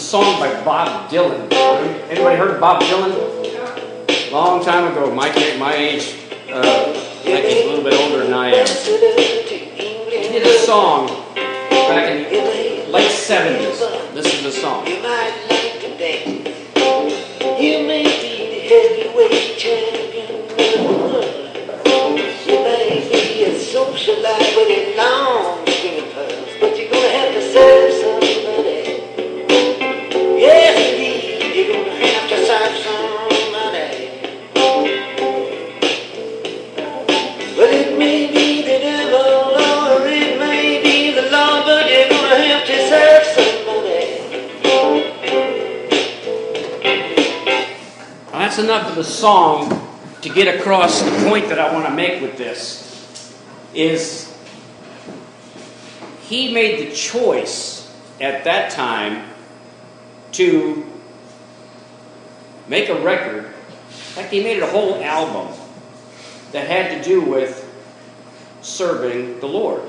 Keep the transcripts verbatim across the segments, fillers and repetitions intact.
song by Bob Dylan. Anybody heard of Bob Dylan? Long time ago. My, my age, uh, Mike is a little bit older than I am. He did a song back in the late seventies. This is the song. You might like today. You may be the heavyweight champion of the world. You may be a socialite with a long string of pearls, but you're gonna have to serve somebody. Yes, indeed, you're gonna have to serve somebody. Well, it may be the devil or it may be the law, but you're gonna have to serve somebody. Well, that's enough of the song to get across the point that I want to make with this. Is he made the choice at that time to make a record. In fact, he made it a whole album that had to do with serving the Lord.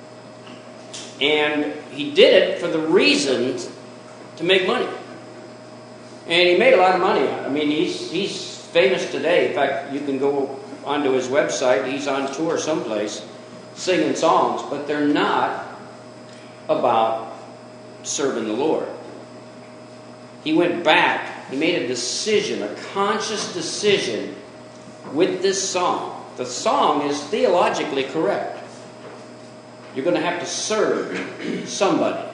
And he did it for the reason to make money. And he made a lot of money. I mean, he's, he's famous today. In fact, you can go onto his website. He's on tour someplace singing songs, but they're not about serving the Lord. He went back. He made a decision, a conscious decision with this song. The song is theologically correct. You're going to have to serve somebody.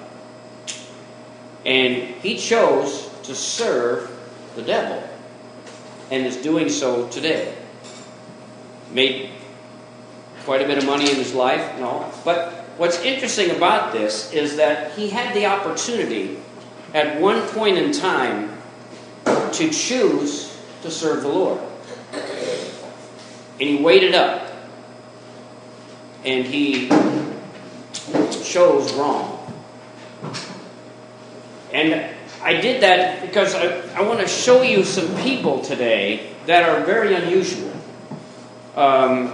And he chose to serve the devil and is doing so today. Made quite a bit of money in his life and all. But what's interesting about this is that he had the opportunity at one point in time to choose to serve the Lord. And he waited up. And he chose wrong. And I did that because I, I want to show you some people today that are very unusual. Um,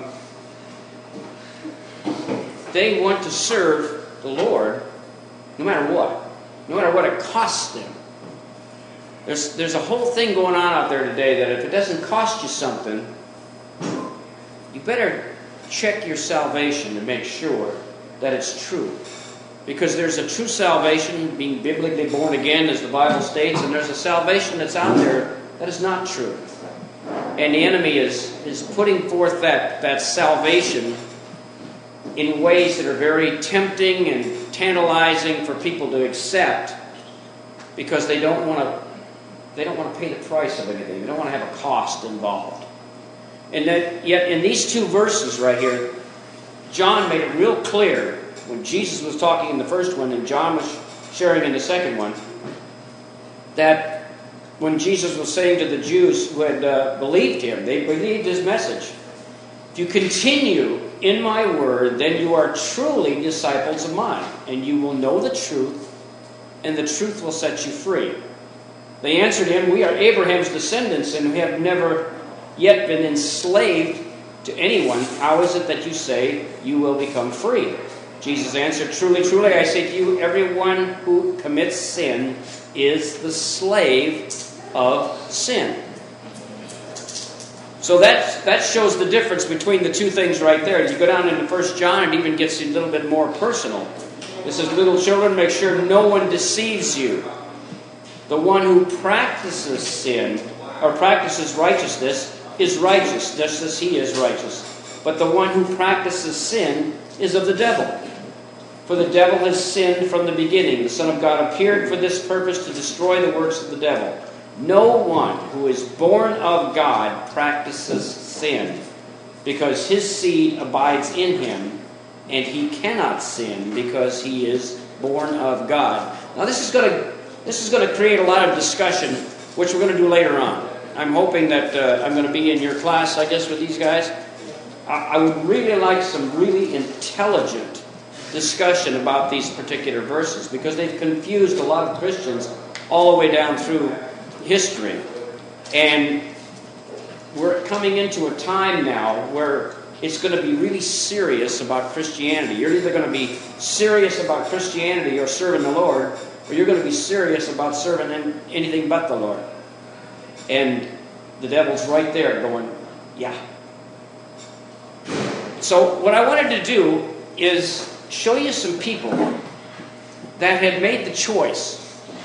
they want to serve the Lord no matter what. No matter what it costs them. There's, there's a whole thing going on out there today that if it doesn't cost you something, you better check your salvation to make sure that it's true. Because there's a true salvation, being biblically born again, as the Bible states, and there's a salvation that's out there that is not true. And the enemy is, is putting forth that, that salvation in ways that are very tempting and tantalizing for people to accept because they don't want to they don't want to pay the price of anything. They don't want to have a cost involved. And that, yet in these two verses right here, John made it real clear when Jesus was talking in the first one and John was sharing in the second one, that when Jesus was saying to the Jews who had uh, believed him, they believed his message. If you continue in my word, then you are truly disciples of mine, and you will know the truth, and the truth will set you free. They answered him, we are Abraham's descendants, and we have never yet been enslaved to anyone. How is it that you say you will become free? Jesus answered, truly, truly, I say to you, everyone who commits sin is the slave of sin. So that, that shows the difference between the two things right there. You go down into First John, it even gets a little bit more personal. It says, little children, make sure no one deceives you. The one who practices sin, or practices righteousness, is righteous, just as he is righteous. But the one who practices sin is of the devil. For the devil has sinned from the beginning. The Son of God appeared for this purpose, to destroy the works of the devil. No one who is born of God practices sin, because his seed abides in him, and he cannot sin because he is born of God. Now this is going to this is going to create a lot of discussion, which we're going to do later on. I'm hoping that uh, I'm going to be in your class, I guess, with these guys. I, I would really like some really intelligent discussion about these particular verses, because they've confused a lot of Christians all the way down through history. And we're coming into a time now where it's going to be really serious about Christianity. You're either going to be serious about Christianity or serving the Lord, or you're going to be serious about serving him anything but the Lord. And the devil's right there going, yeah. So what I wanted to do is show you some people that had made the choice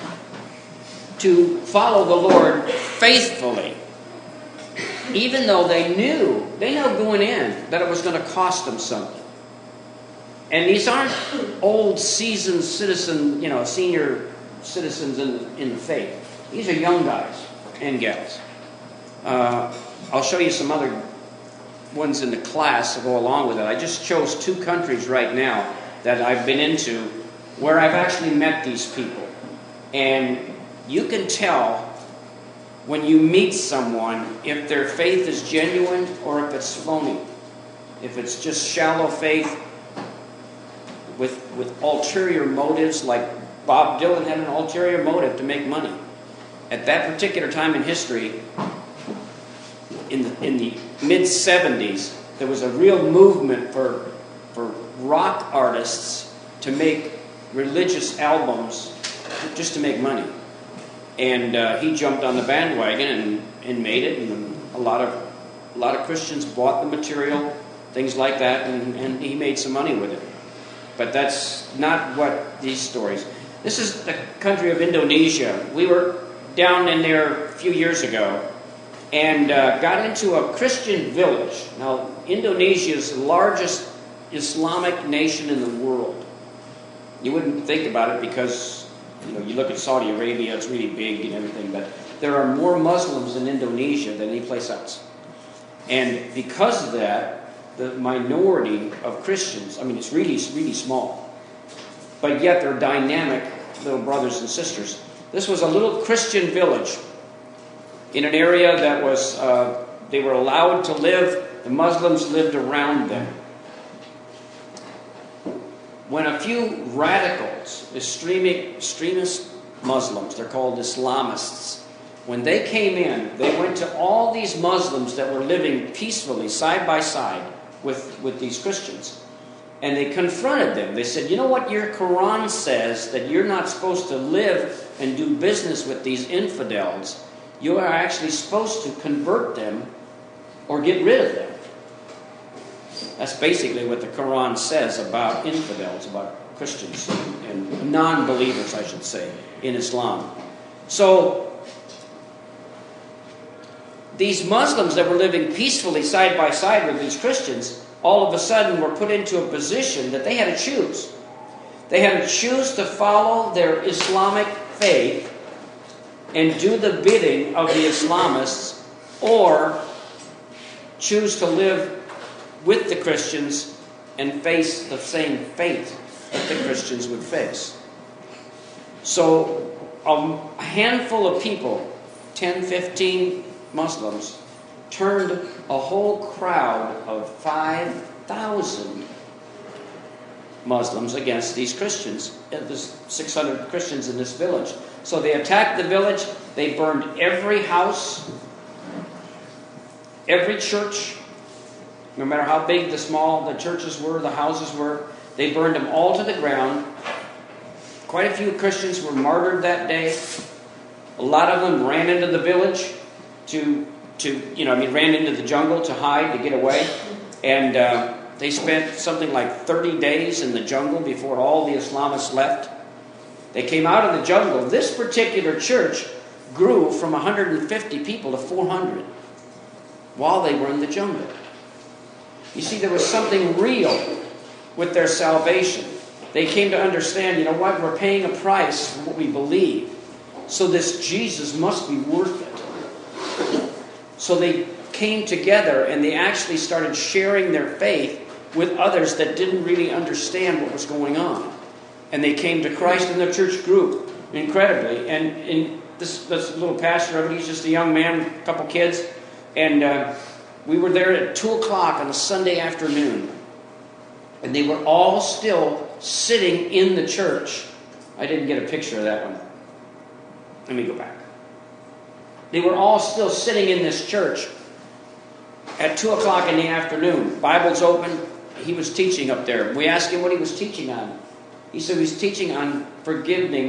to follow the Lord faithfully, even though they knew, they know going in that it was going to cost them something. And these aren't old, seasoned citizen, you know, senior citizens in the, in the faith. These are young guys and gals. Uh, I'll show you some other ones in the class to go along with it. I just chose two countries right now that I've been into where I've actually met these people. And you can tell when you meet someone if their faith is genuine or if it's phony. If it's just shallow faith with, with ulterior motives, like Bob Dylan had an ulterior motive to make money. At that particular time in history, in the, in the mid seventies, there was a real movement for, for rock artists to make religious albums just to make money. And uh, he jumped on the bandwagon and, and made it, and a lot of a lot of Christians bought the material, things like that, and, and he made some money with it. But that's not what these stories. This is the country of Indonesia. We were down in there a few years ago and uh, got into a Christian village. Now, Indonesia is the largest Islamic nation in the world. You wouldn't think about it because, you know, you look at Saudi Arabia, it's really big and everything, but there are more Muslims in Indonesia than any place else. And because of that, the minority of Christians, I mean, it's really, really small, but yet they're dynamic little brothers and sisters. This was a little Christian village in an area that was, uh, they were allowed to live, the Muslims lived around them. When a few radicals, extreme, extremist Muslims, they're called Islamists, when they came in, they went to all these Muslims that were living peacefully, side by side, with, with these Christians. And they confronted them. They said, you know what your Quran says, that you're not supposed to live and do business with these infidels. You are actually supposed to convert them or get rid of them. That's basically what the Quran says about infidels, about Christians and, and non-believers, I should say, in Islam. So these Muslims that were living peacefully side by side with these Christians, all of a sudden were put into a position that they had to choose. They had to choose to follow their Islamic faith and do the bidding of the Islamists, or choose to live with the Christians and face the same fate that the Christians would face. So a handful of people, ten, fifteen Muslims, turned a whole crowd of five thousand Muslims against these Christians. There's six hundred Christians in this village. So they attacked the village. They burned every house, every church, no matter how big the small the churches were, the houses were. They burned them all to the ground. Quite a few Christians were martyred that day. A lot of them ran into the village to, to you know, I mean, ran into the jungle to hide, to get away. And uh, they spent something like thirty days in the jungle before all the Islamists left. They came out of the jungle. This particular church grew from one hundred fifty people to four hundred while they were in the jungle. You see, there was something real with their salvation. They came to understand, you know what, we're paying a price for what we believe. So this Jesus must be worth it. So they came together and they actually started sharing their faith with others that didn't really understand what was going on. And they came to Christ, and the church grew incredibly. And, and this, this little pastor of it, he's just a young man, a couple kids. And uh, we were there at two o'clock on a Sunday afternoon. And they were all still sitting in the church. I didn't get a picture of that one. Let me go back. They were all still sitting in this church at two o'clock in the afternoon. Bible's open. He was teaching up there. We asked him what he was teaching on. He said he was teaching on forgiving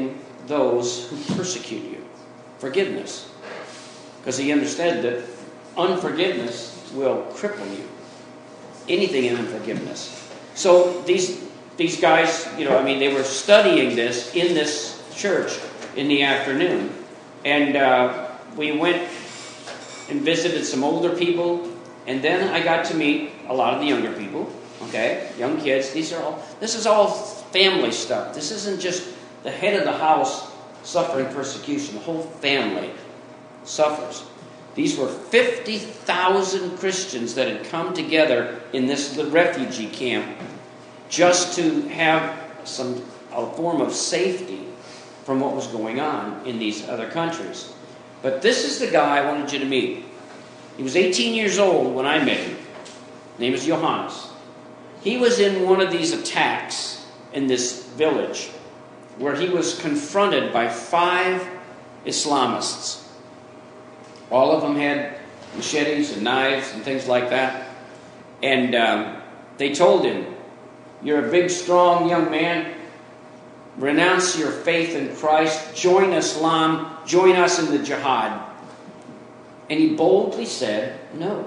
those who persecute you. Forgiveness. Because he understood that unforgiveness will cripple you. Anything in unforgiveness. So these these guys, you know, I mean, they were studying this in this church in the afternoon. And uh, we went and visited some older people. And then I got to meet a lot of the younger people. Okay? Young kids. These are all, this is all family stuff. This isn't just the head of the house suffering persecution. The whole family suffers. These were fifty thousand Christians that had come together in this refugee camp just to have some a form of safety from what was going on in these other countries. But this is the guy I wanted you to meet. He was eighteen years old when I met him. His name is Johannes. He was in one of these attacks in this village where he was confronted by five Islamists. All of them had machetes and knives and things like that. And um, they told him, "You're a big, strong young man. Renounce your faith in Christ. Join Islam. Join us in the jihad." And he boldly said, "No."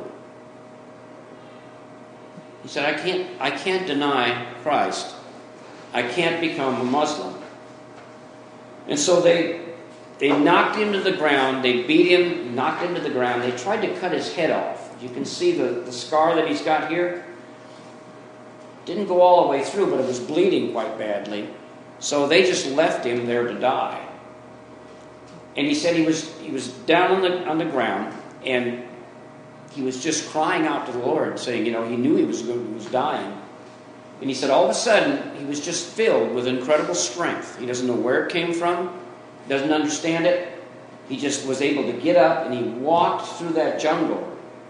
He said, I can't, I can't deny Christ. I can't become a Muslim." And so they They knocked him to the ground. They beat him, knocked him to the ground. They tried to cut his head off. You can see the, the scar that he's got here. Didn't go all the way through, but it was bleeding quite badly. So they just left him there to die. And he said he was he was down on the on the ground, and he was just crying out to the Lord, saying, you know, he knew he was he was dying. And he said all of a sudden he was just filled with incredible strength. He doesn't know where it came from. Doesn't understand it. He just was able to get up and he walked through that jungle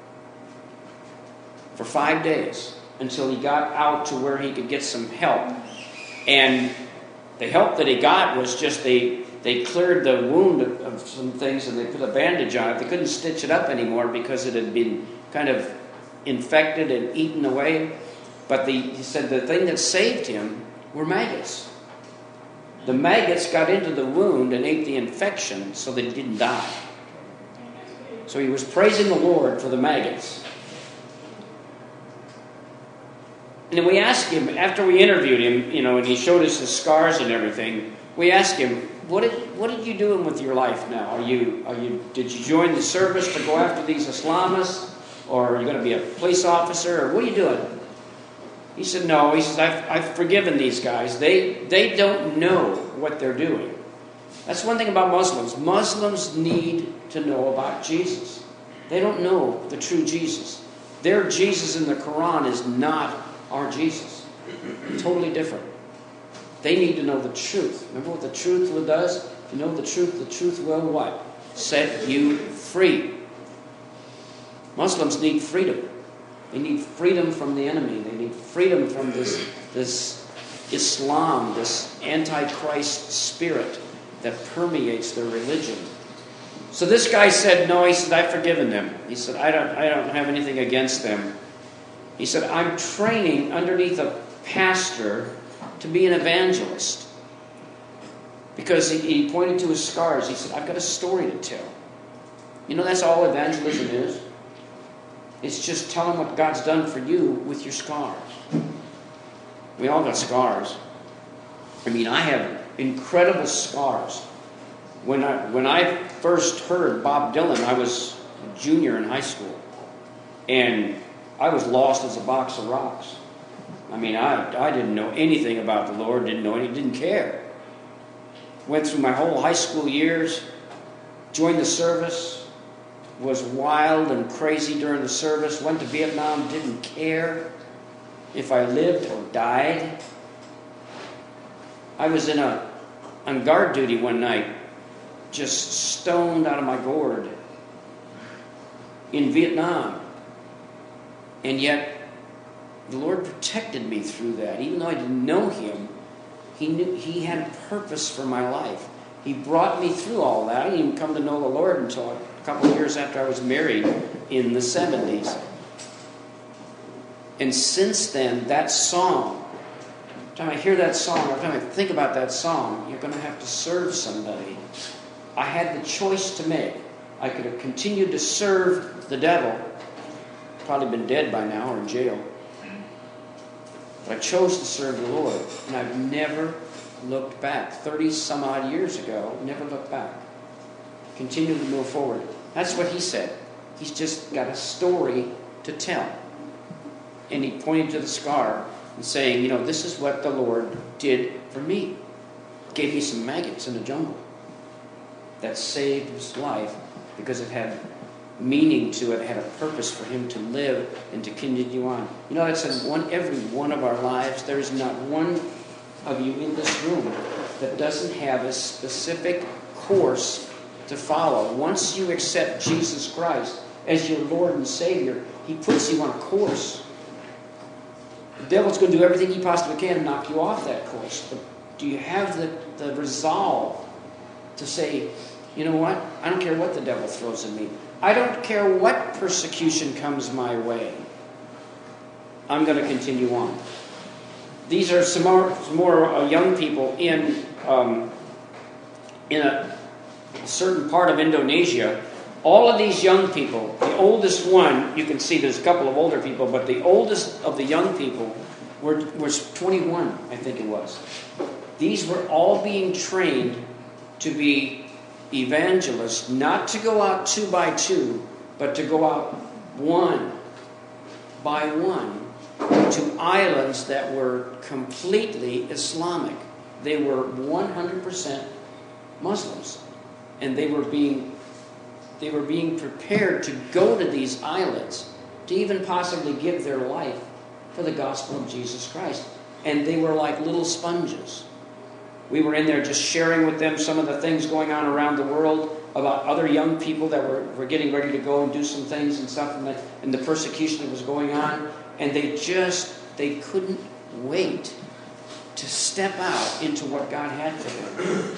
for five days until he got out to where he could get some help. And the help that he got was just they they cleared the wound of, of some things and they put a bandage on it. They couldn't stitch it up anymore because it had been kind of infected and eaten away. But the, he said the thing that saved him were maggots. The maggots got into the wound and ate the infection so that he didn't die. So he was praising the Lord for the maggots. And then we asked him, after we interviewed him, you know, and he showed us his scars and everything, we asked him, what did, what are you doing with your life now? Are you, are you, did you join the service to go after these Islamists? Or are you going to be a police officer? Or what are you doing? He said, no. He says, I've, I've forgiven these guys. They, they don't know what they're doing. That's one thing about Muslims. Muslims need to know about Jesus. They don't know the true Jesus. Their Jesus in the Quran is not our Jesus. Totally different. They need to know the truth. Remember what the truth does? If you know the truth, the truth will what? Set you free. Muslims need freedom. They need freedom from the enemy. They need freedom from this, this Islam, this antichrist spirit that permeates their religion. So this guy said, no, he said, I've forgiven them. He said, I don't, I don't have anything against them. He said, I'm training underneath a pastor to be an evangelist. Because he, he pointed to his scars. He said, I've got a story to tell. You know, that's all evangelism is. It's just telling what God's done for you with your scars. We all got scars. I mean, I have incredible scars. When I when I first heard Bob Dylan, I was a junior in high school. And I was lost as a box of rocks. I mean, I, I didn't know anything about the Lord, didn't know any, didn't care. Went through my whole high school years, joined the service, was wild and crazy during the service, went to Vietnam, didn't care if I lived or died. I was in a on guard duty one night, just stoned out of my gourd in Vietnam. And yet, the Lord protected me through that. Even though I didn't know Him, He knew He had purpose for my life. He brought me through all that. I didn't even come to know the Lord until a couple of years after I was married in the seventies. And since then, that song every time I hear that song, every time I think about that song, you're going to have to serve somebody. I had the choice to make. I could have continued to serve the devil, probably been dead by now or in jail. But I chose to serve the Lord, and I've never looked back. Thirty some odd years ago, never looked back. Continue to move forward. That's what he said. He's just got a story to tell. And he pointed to the scar and saying, you know, this is what the Lord did for me. Gave me some maggots in the jungle. That saved his life because it had meaning to it, it had a purpose for him to live and to continue on. You know, that's in one, every one of our lives. There is not one of you in this room that doesn't have a specific course to follow. Once you accept Jesus Christ as your Lord and Savior, he puts you on a course. The devil's going to do everything he possibly can to knock you off that course. But do you have the, the resolve to say, you know what? I don't care what the devil throws at me. I don't care what persecution comes my way. I'm going to continue on. These are some more, some more uh, young people in um, in a certain part of Indonesia. All of these young people, the oldest one, you can see there's a couple of older people, but the oldest of the young people were, was twenty-one, I think it was. These were all being trained to be evangelists, not to go out two by two, but to go out one by one to islands that were completely Islamic. They were one hundred percent Muslims, and they were being they were being prepared to go to these islands to even possibly give their life for the gospel of Jesus Christ. And they were like little sponges. We were in there just sharing with them some of the things going on around the world, about other young people that were, were getting ready to go and do some things and stuff, and the, and the persecution that was going on. And they just, they couldn't wait to step out into what God had for them,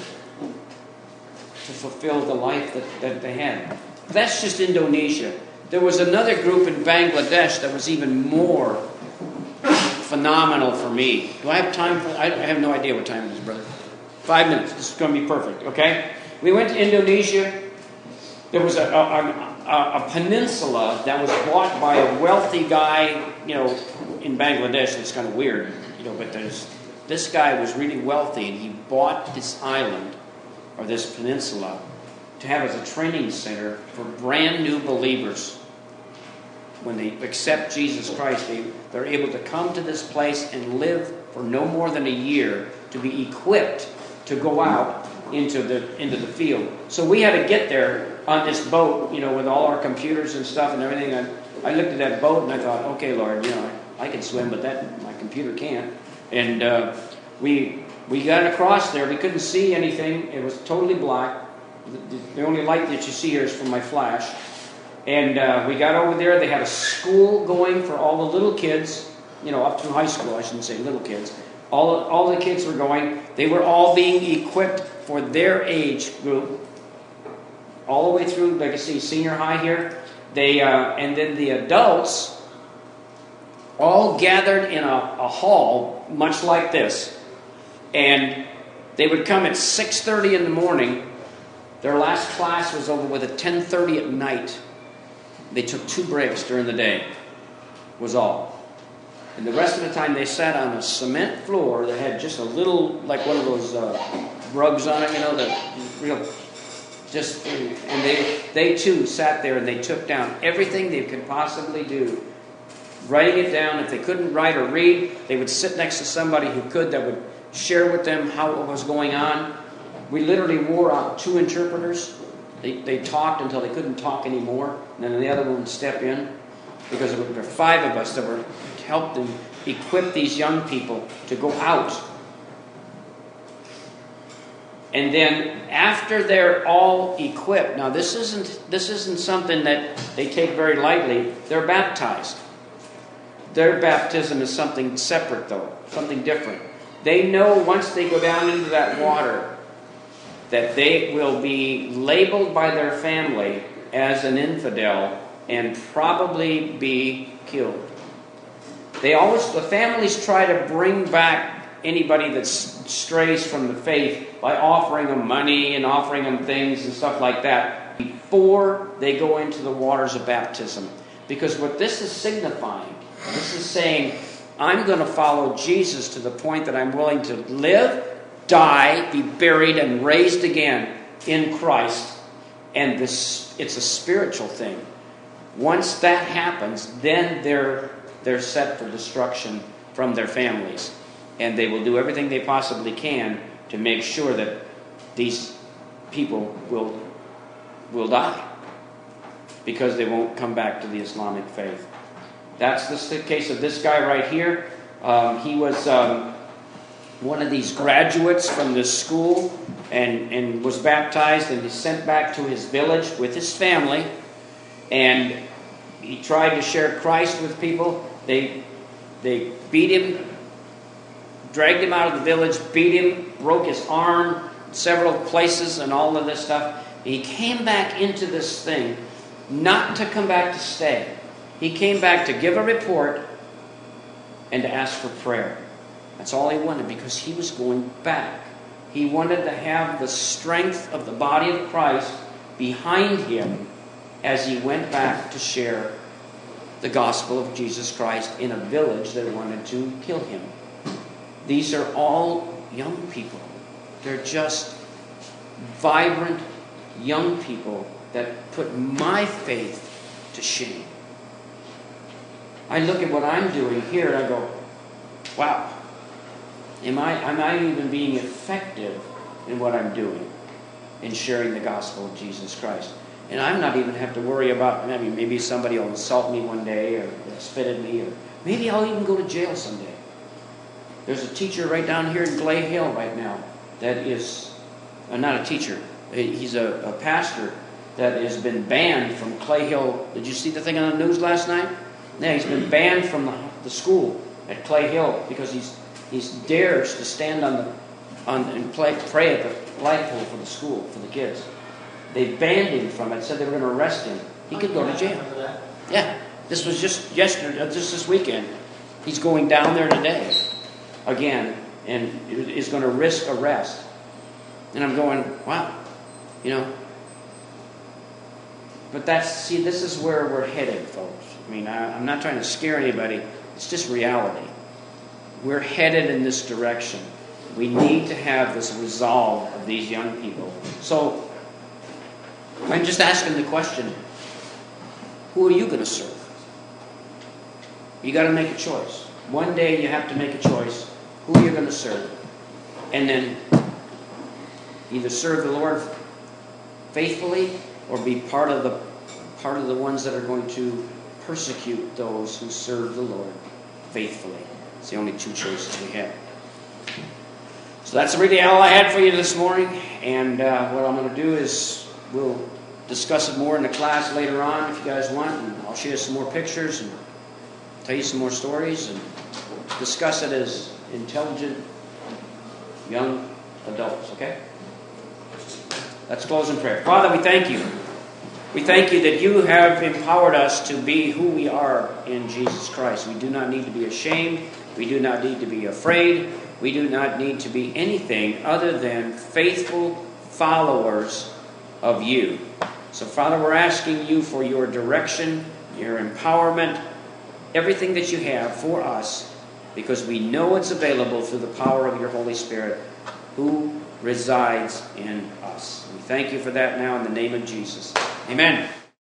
to fulfill the life that, that they had. That's just Indonesia. There was another group in Bangladesh that was even more phenomenal for me. Do I have time for, I have no idea what time it is, brother. Five minutes. This is going to be perfect, okay? We went to Indonesia. There was a, a, a, a peninsula that was bought by a wealthy guy, you know, in Bangladesh. It's kind of weird, you know, but there's, this guy was really wealthy, and he bought this island, or this peninsula, to have as a training center for brand new believers. When they accept Jesus Christ, they, they're able to come to this place and live for no more than a year to be equipped to go out into the into the field. So we had to get there on this boat, you know, with all our computers and stuff and everything. I, I looked at that boat and I thought, okay, Lord, you know, I, I can swim, but that my computer can't. And uh, we we got across there. We couldn't see anything. It was totally black. The, the only light that you see here is from my flash. And uh, we got over there. They had a school going for all the little kids, you know, up through high school. I shouldn't say little kids. All all the kids were going. They were all being equipped for their age group, all the way through, like I see, senior high here. They uh, and then the adults all gathered in a, a hall, much like this, and they would come at six thirty in the morning. Their last class was over with at ten thirty at night. They took two breaks during the day, was all. And the rest of the time they sat on a cement floor that had just a little, like one of those uh, rugs on it, you know, the real, just, and they, they too sat there and they took down everything they could possibly do, writing it down. If they couldn't write or read, they would sit next to somebody who could, that would share with them how it was going on. We literally wore out two interpreters. They, they talked until they couldn't talk anymore, and then the other one would step in, because there were five of us that were helped them equip these young people to go out. And then after they're all equipped, now this isn't this isn't something that they take very lightly. They're baptized. Their baptism is something separate, though, something different. They know once they go down into that water that they will be labeled by their family as an infidel and probably be killed. They always, the families try to bring back anybody that strays from the faith by offering them money and offering them things and stuff like that before they go into the waters of baptism. Because what this is signifying, this is saying, I'm going to follow Jesus to the point that I'm willing to live, die, be buried, and raised again in Christ. And this, it's a spiritual thing. Once that happens, then they're they're set for destruction from their families. And they will do everything they possibly can to make sure that these people will will die, because they won't come back to the Islamic faith. That's the case of this guy right here. Um, he was um, one of these graduates from this school and, and was baptized, and he's sent back to his village with his family. And he tried to share Christ with people. They, they beat him, dragged him out of the village, beat him, broke his arm, several places and all of this stuff. He came back into this thing not to come back to stay. He came back to give a report and to ask for prayer. That's all he wanted, because he was going back. He wanted to have the strength of the body of Christ behind him as he went back to share the gospel of Jesus Christ in a village that wanted to kill him. These are all young people. They're just vibrant young people that put my faith to shame. I look at what I'm doing here and I go, wow, am I, am I even being effective in what I'm doing in sharing the gospel of Jesus Christ? And I'm not even have to worry about, I mean, maybe somebody will insult me one day or spit at me, or maybe I'll even go to jail someday. There's a teacher right down here in Clay Hill right now that is, uh, not a teacher, he's a, a pastor that has been banned from Clay Hill. Did you see the thing on the news last night? Yeah, he's been banned from the, the school at Clay Hill because he's he's dares to stand on the on and play, pray at the flagpole for the school, for the kids. They banned him from it, said they were going to arrest him. He could go to jail. Yeah, this was just yesterday, just this weekend. He's going down there today again and is going to risk arrest. And I'm going, wow, you know. But that's, see, this is where we're headed, folks. I mean, I, I'm not trying to scare anybody. It's just reality. We're headed in this direction. We need to have this resolve of these young people. So, I'm just asking the question, who are you going to serve? You got to make a choice. One day you have to make a choice who you're going to serve. And then either serve the Lord faithfully or be part of the part of the ones that are going to persecute those who serve the Lord faithfully. It's the only two choices we have. So that's really all I had for you this morning. And uh, what I'm going to do is we'll discuss it more in the class later on if you guys want. And I'll show you some more pictures and tell you some more stories and discuss it as intelligent young adults, okay? Let's close in prayer. Father, we thank you. We thank you that you have empowered us to be who we are in Jesus Christ. We do not need to be ashamed. We do not need to be afraid. We do not need to be anything other than faithful followers of you. So, Father, we're asking you for your direction, your empowerment, everything that you have for us, because we know it's available through the power of your Holy Spirit, who resides in us. We thank you for that now in the name of Jesus. Amen.